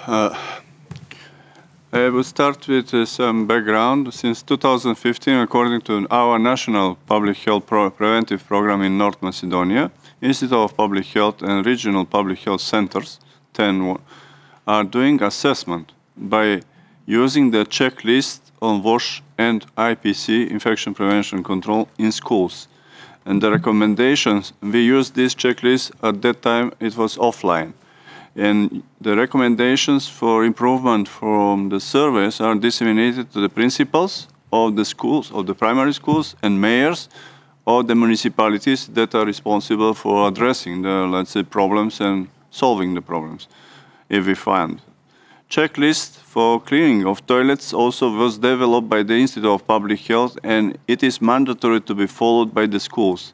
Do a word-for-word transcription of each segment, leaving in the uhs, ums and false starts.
Uh, I will start with uh, some background. Since two thousand fifteen, according to our national public health pro preventive program in North Macedonia, Institute of Public Health and regional public health centers, ten, are doing assessment by using the checklist on WASH and I P C, infection prevention control, in schools. And the recommendations, we used this checklist at that time, it was offline. And the recommendations for improvement from the surveys are disseminated to the principals of the schools, of the primary schools, and mayors of the municipalities that are responsible for addressing the, let's say, problems and solving the problems, if we find. Checklist for cleaning of toilets also was developed by the Institute of Public Health, and it is mandatory to be followed by the schools.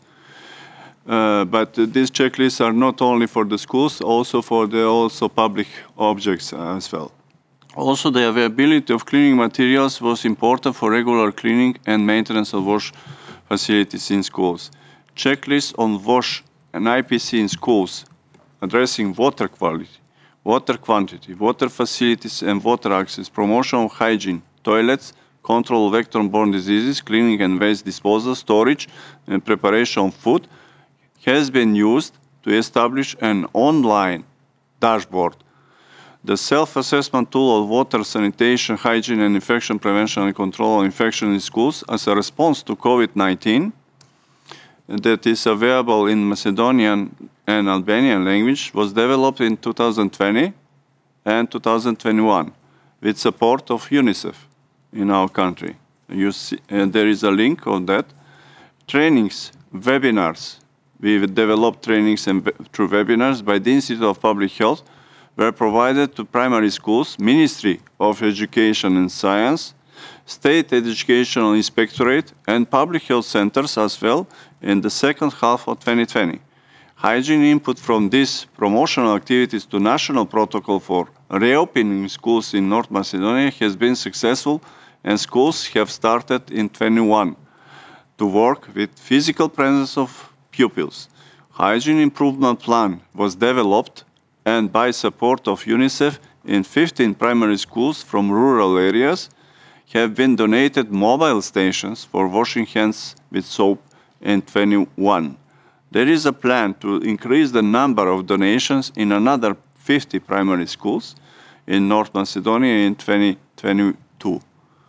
Uh, but uh, these checklists are not only for the schools, also for the also public objects uh, as well. Also, the availability of cleaning materials was important for regular cleaning and maintenance of wash facilities in schools. Checklists on wash and I P C in schools addressing water quality, water quantity, water facilities and water access, promotion of hygiene, toilets, control of vector-borne diseases, cleaning and waste disposal, storage and preparation of food, has been used to establish an online dashboard. The self-assessment tool of water, sanitation, hygiene, and infection prevention and control of infection in schools as a response to COVID nineteen that is available in Macedonian and Albanian language was developed in two thousand twenty and two thousand twenty-one with support of UNICEF in our country. You see, and there is a link on that. Trainings, webinars. We developed trainings and through webinars by the Institute of Public Health were provided to primary schools, Ministry of Education and Science, State Educational Inspectorate, and public health centers as well in the second half of twenty twenty. Hygiene input from these promotional activities to national protocol for reopening schools in North Macedonia has been successful, and schools have started in twenty-one to work with physical presence of pupils. Hygiene improvement plan was developed and by support of UNICEF in fifteen primary schools from rural areas have been donated mobile stations for washing hands with soap in twenty-one. There is a plan to increase the number of donations in another fifty primary schools in North Macedonia in twenty twenty-two.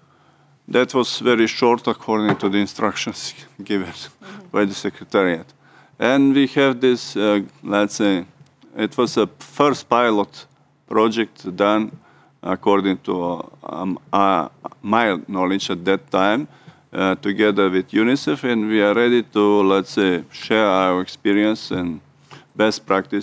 That was very short according to the instructions given mm-hmm. by the Secretariat. And we have this, uh, let's say, it was a first pilot project done according to uh, um, uh, my knowledge at that time, uh, together with UNICEF, and we are ready to, let's say, share our experience and best practice